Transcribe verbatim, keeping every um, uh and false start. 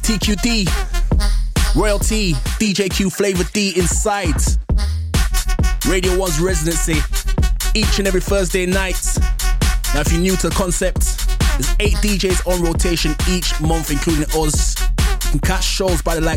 T Q D, Royalty, D J Q Flavor D inside Radio one's residency each and every Thursday night. Now if you're new to the concept, there's eight D Js on rotation each month, including us. You can catch shows by the likes